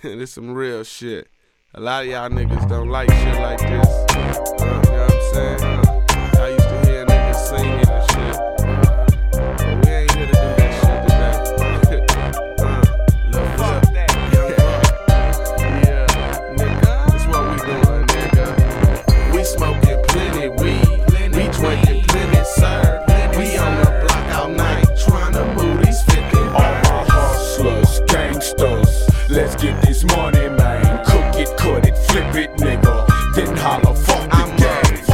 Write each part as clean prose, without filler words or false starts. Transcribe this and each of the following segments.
This some real shit. A lot of y'all niggas don't like shit like this. You know what I'm saying? I used to hear niggas singing and shit. But we ain't here to do that shit today. Fuck that. Yeah, nigga. That's what we doing, nigga. We smoking plenty weed. We drinking plenty syrup. We on the block all night trying to move these 50. All my hustlers, gangsters, let's get this money, man. Cook it, cut it, flip it, nigga. Then holler, fuck the game.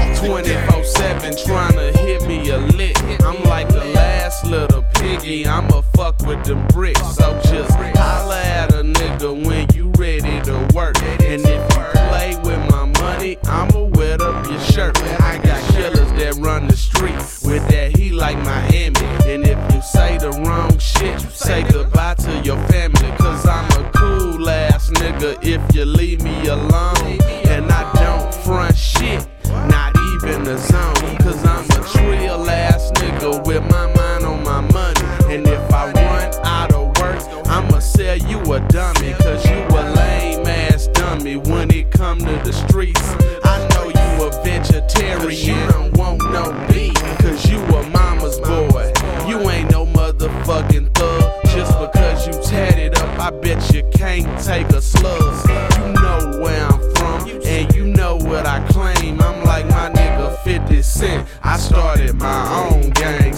24/7 tryna hit me a lick. I'm like the last little piggy. I'ma fuck with them bricks. So just holla at a nigga when you ready to work. And if you play with my money, I'ma wet up your shirt. I got killers that run the streets with that heat like Miami. And if you say the wrong shit, say goodbye to your family. Cause I'm a cool ass nigga if you leave me alone. And I don't front shit, not even the zone. Cause I'm a real ass nigga with my mind on my money. And if I run out of work, I'ma sell you a dummy. Cause you a lame ass dummy when it come to the streets. I know you a vegetarian, don't want no beef. Cause you a mama's boy, you ain't no motherfucking thug. Just because you tatted up, I bet you can't take a slug. You know where I'm from, and you know what I claim. I'm like my nigga 50 Cent, I started my own gang.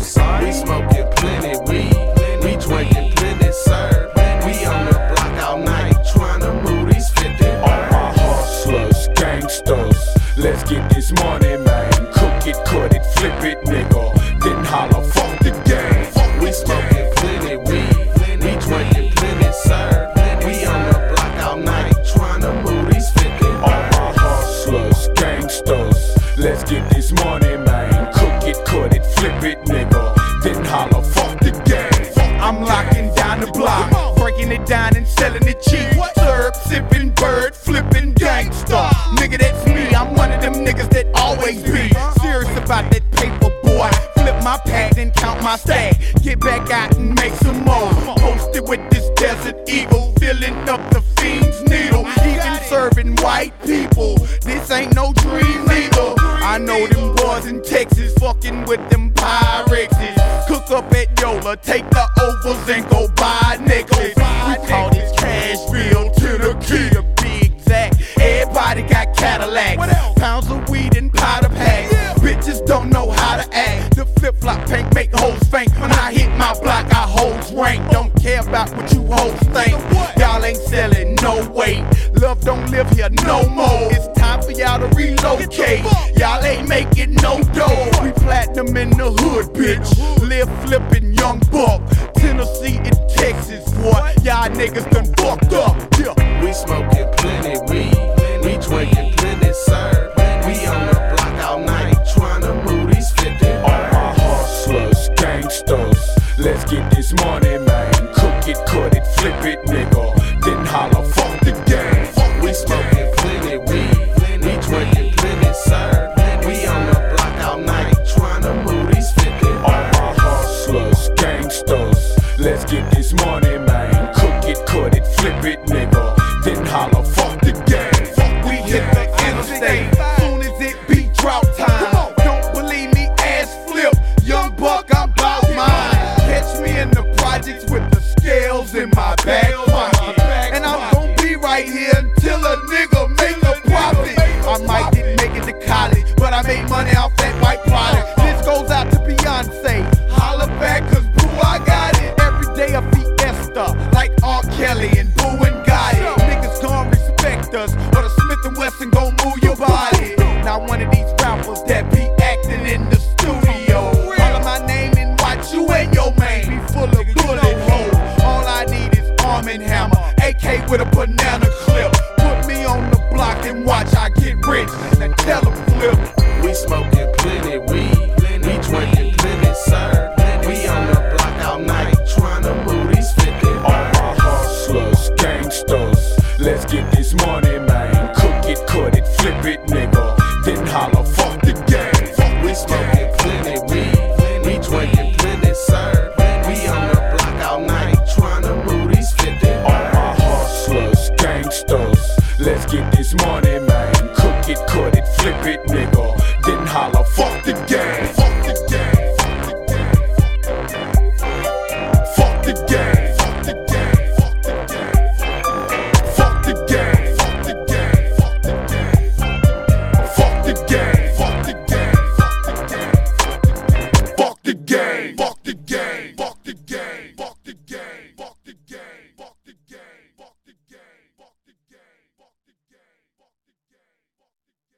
We smoking plenty weed, we drinking plenty syrup. We on the block all night tryna move these 50. All my hustlers, gangsters, let's get this money, man. Cook it, cut it, flip it, nigga. Then holler, fuck the game. We smoking plenty weed, we drinking plenty syrup. We on the block all night tryna move these 50. All my hustlers, gangsters, let's get this money, man. Cook it, cut it, flip it, nigga. Then holler, fuck the game. I'm locking down the block, breaking it down and selling it cheap. Syrup sipping, bird flipping, gangsta. Nigga, that's me. I'm one of them niggas that always be serious about that paper, boy. Flip my pad and count my stack. Get back out and make some more. Posted with this Desert Eagle, filling up the fiend's needle. Even serving white people. This ain't no dream neither. I know them boys in Texas fucking with them Pyrexes. Cook up at Yola, take the ovals and go buy a necklace. We call this Cashville to the key to be exact. Everybody got Cadillacs, pounds of weed and powder packs. Bitches don't know how to act. The flip-flop paint make hoes faint. When I hit my block, I hoes rank. Don't care about what you hoes think. Y'all ain't selling no weight. Love don't live here no more. It's time for y'all to relocate. Y'all ain't making no dough. We platinum in the hood, bitch. Live flipping young buck. Tennessee and Texas, boy. Y'all niggas done fucked up. Yeah. We smoking plenty weed, we drinking plenty syrup. We on the block all night tryna move these 50. All my hustlers, gangsters, let's get this money, man. Cook it, cut it, flip it, nigga. Then holler, fuck the game. We smoking plenty weed, we drinking plenty syrup. We on the block all night tryna move these 50. All my hustlers, gangsters, let's get this money, man. Cook it, cut it, flip it, nigga. Then holler, fuck the game. We hit the interstate, soon as it be drought time. Don't believe me, ass flip, young buck, I'm bout mine. Catch me in the projects with the scales in my back pocket. And I'm gon' be right here until a nigga make a profit. I might didn't make it to college, but I made money off that white product. This goes out to Beyonce, holla back cause boo, I got it. Every day a fiesta, like R. Kelly and Boo and Gotti. Niggas gon' respect us, or the Smith & Wesson gon' move your body. Now one of these rappers that be acting in the studio, holler my name and watch you and your man be full of bullet holes. All I need is arm and hammer, AK with a banana clip. Put me on the block and watch I get rich. Now tell them flip. We smoking plenty weed, we drinking plenty syrup. We on the block all night tryna move these 50. All my hustlers, gangsters, let's get this money, man. Cook it, cut it, flip it, nigga. Then holler, fuck the game. We smoking plenty weed, we drinking plenty syrup. We on the block all night tryna move these 50. All my hustlers, Let's get this money, man. Cook it, cut it, flip it, nigga.